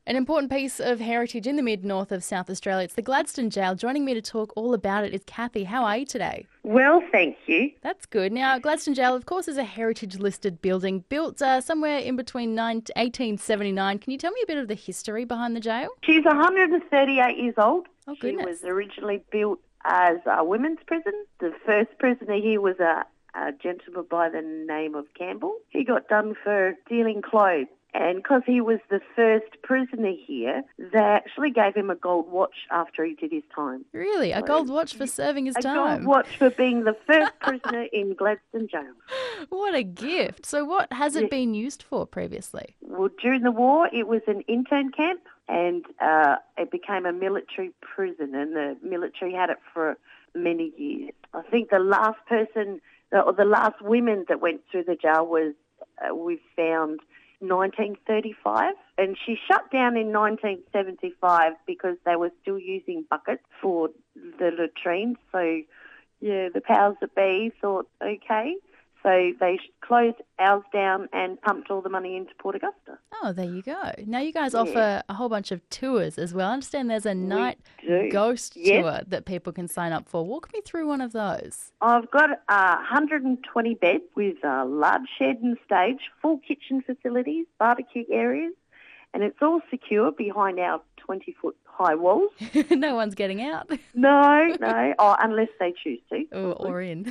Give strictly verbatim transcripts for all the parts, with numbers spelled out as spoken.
An important piece of heritage in the mid-north of South Australia. It's the Gladstone Jail. Joining me to talk all about it is Kathy. How are you today? Well, thank you. That's good. Now, Gladstone Jail, of course, is a heritage-listed building built uh, somewhere in between eighteen seventy-nine. Can you tell me a bit of the history behind the jail? She's one hundred thirty-eight years old. Oh, She goodness. was originally built as a women's prison. The first prisoner here was a, a gentleman by the name of Campbell. He got done for stealing clothes. And because he was the first prisoner here, they actually gave him a gold watch after he did his time. Really? A So, gold watch for serving his A time? gold watch for being the first prisoner in Gladstone Jail. What a gift. So what has it Yeah. been used for previously? Well, during the war, it was an intern camp, and uh, it became a military prison, and the military had it for many years. I think the last person, or the last women that went through the jail was, uh, we found nineteen thirty-five, and she shut down in nineteen seventy-five because they were still using buckets for the latrines. So, yeah, the powers that be thought, okay. So they closed ours down and pumped all the money into Port Augusta. Oh, there you go. Now you guys Yeah. offer a whole bunch of tours as well. I understand there's a night do. ghost Yes. tour that people can sign up for. Walk me through one of those. I've got uh, one hundred twenty beds with a large shed and stage, full kitchen facilities, barbecue areas, and it's all secure behind our twenty-foot high walls. No one's getting out. No, no, oh, unless they choose to. or, or in.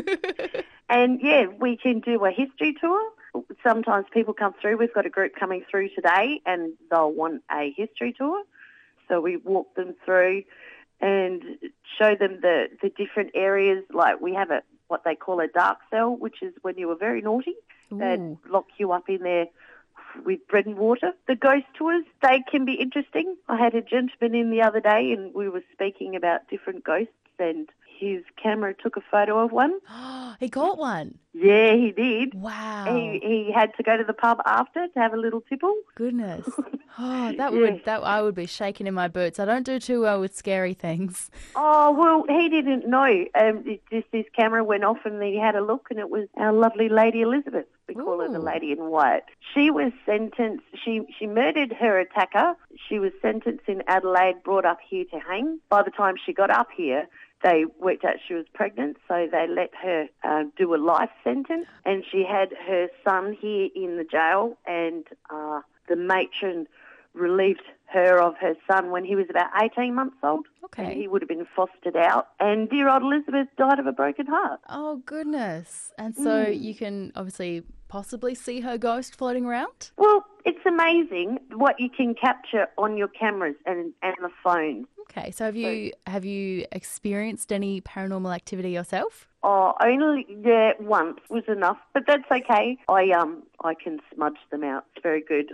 And, yeah, we can do a history tour. Sometimes people come through. We've got a group coming through today and they'll want a history tour. So we walk them through and show them the, the different areas. Like we have a what they call a dark cell, which is when you were very naughty. They'd Ooh. lock you up in there with bread and water. The ghost tours, they can be interesting. I had a gentleman in the other day and we were speaking about different ghosts, and his camera took a photo of one. He got one. Yeah, he did. Wow. He he had to go to the pub after to have a little tipple. Goodness. Oh, that Yeah. would that I would be shaking in my boots. I don't do too well with scary things. Oh, well, he didn't know. Um, it just his camera went off and he had a look, and it was our lovely Lady Elizabeth. We call her the Ooh. Lady in White. She was sentenced, she, she murdered her attacker. She was sentenced in Adelaide, brought up here to hang. By the time she got up here, they worked out she was pregnant, so they let her uh, do a life sentence. And she had her son here in the jail, and uh, the matron relieved her of her son when he was about eighteen months old. Okay. And he would have been fostered out. And dear old Elizabeth died of a broken heart. Oh, goodness. And so Mm. you can obviously possibly see her ghost floating around? Well, it's amazing what you can capture on your cameras and, and the phone. Okay. So have you have you experienced any paranormal activity yourself? Oh, only yeah, once was enough, but that's okay. I um I can smudge them out. It's very good.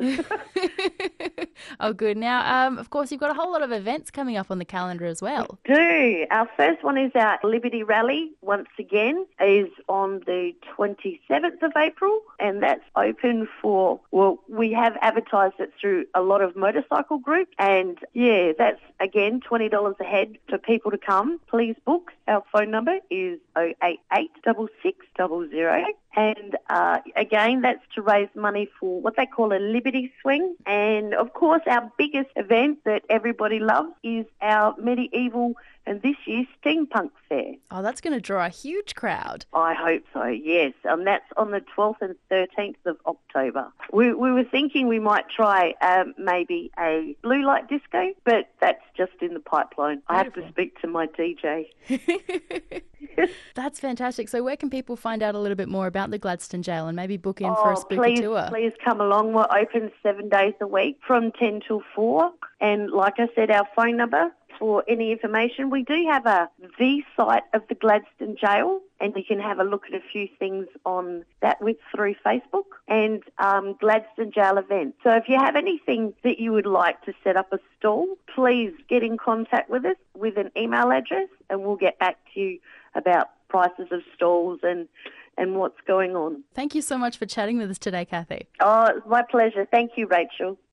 Oh, good. Now, um, of course, you've got a whole lot of events coming up on the calendar as well. Do. Our first one is our Liberty Rally, once again, is on the twenty-seventh of April, and that's open for, well, we have advertised it through a lot of motorcycle groups, and yeah, that's, again, twenty dollars a head for people to come. Please book. Our phone number is oh eight eight, six six zero zero. And uh, again, that's to raise money for what they call a Liberty Swing. And of course, our biggest event that everybody loves is our medieval and this year's steampunk fair. Oh, that's going to draw a huge crowd. I hope so, yes. And that's on the twelfth and thirteenth of October. We, we were thinking we might try um, maybe a blue light disco, but that's just in the pipeline. I have to Beautiful. speak to my D J. That's fantastic. So where can people find out a little bit more about the Gladstone Jail and maybe book in for a spooky Oh, please, tour? please come along. We're open seven days a week from ten till four. And like I said, our phone number for any information. We do have a the site of the Gladstone Jail, and you can have a look at a few things on that with through Facebook and um, Gladstone Jail events. So if you have anything that you would like to set up a stall, please get in contact with us with an email address, and we'll get back to you about prices of stalls and and what's going on. Thank you so much for chatting with us today, Kathy. Oh, it's my pleasure. Thank you, Rachel.